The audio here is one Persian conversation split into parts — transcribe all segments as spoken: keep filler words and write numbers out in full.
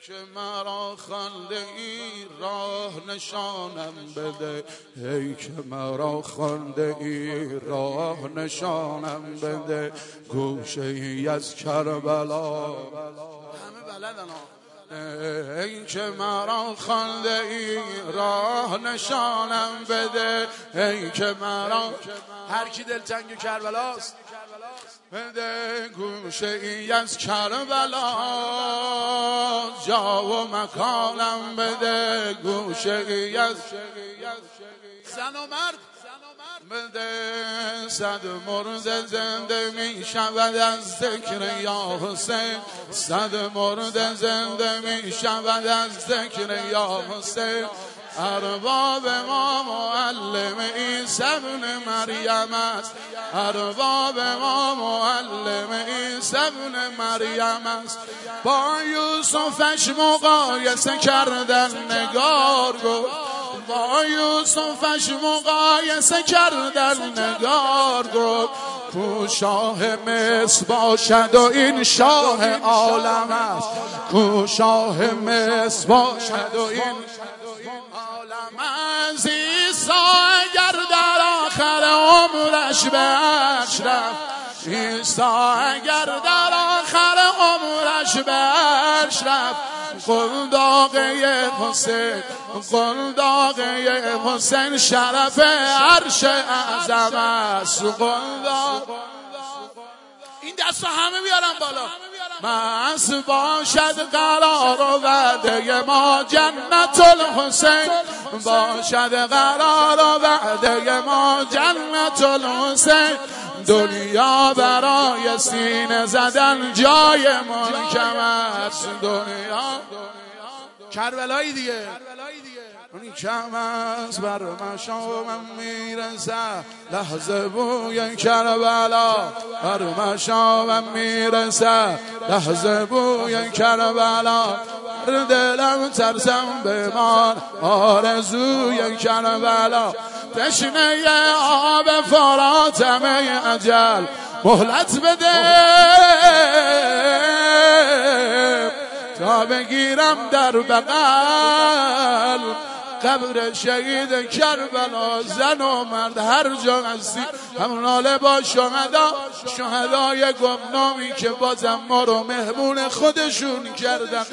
که مرا خنده ای راه نشانم بده، ای که مرا خنده ای راه نشانم بده، گوشه ای از کربلا. همه بلدن ای که مرا خنده ای راه نشانم بده، ای که مرا هر کی دلتنگ کربلاست بده، گوشه ای از کربلا جا و مکانم بده، گوشه ای از زن و مرد بده. صد مرد زنده می شود از ذکر یا حسین، صد مرد زنده می شود از ذکر یا حسین. ارباب ما معلم عیسی ابن مریم است، ارباب ما معلم عیسی ابن مریم است. با یوسفش مقایسه کردن نگار گفت، با یوسفش مقایسه کردن نگار گفت، کو شاه مصر باشد و این شاه عالم است، کو شاه مصر باشد و این عالم است. عیسی اگر در آخر عمرش به عرش رفت، عیسی اگر در آخر عمرش به عرش رفت، قلداقه حسین، قلداقه حسین شرف عرش اعظم است. قلداق این دست همه بیارم بالا. مس باشد قرار و وعده ما جنت الحسین، باشد قرار و وعده ما جنت الحسین. دنیا برای سینه زدن جای محکم است، دنیا کربلایی دیگه اونی کم است. بر مشامم میرسه لحظه بوی کربلا، بر مشامم میرسه لحظه بوی کربلا. دلم ترسم بمار آرزوی کربلا، تشنه آب فراتم اجل مهلت بده تا بگیرم در بغل قبر شهید کربلا. زن و مرد هر جا هستی هم ناله با شهدا، شهدای گمنامی که بازم ما رو مهمون خودشون کردن.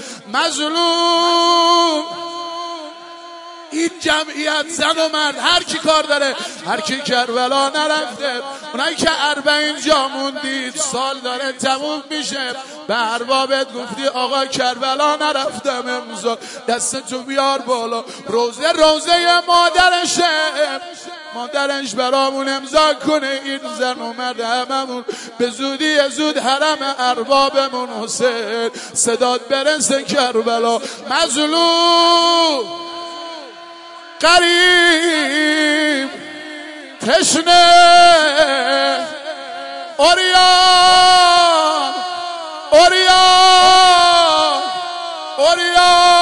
مظلوم این جمعیت زن و مرد هر کی کار داره، هر کی کربلا نرفته، اونایی که اربعین جا موندید سال داره تموم میشه، به اربابت گفتی آقا کربلا نرفتم امروز، دستتو بیار بالا. روزه روزه مادرشه، مادرش برامون امضا کنه این زن و مرد هممون به زودی زود حرم اربابمون حسین صدات برسه کربلا. مظلوم قریب تشنه اوریان اوریان اوریان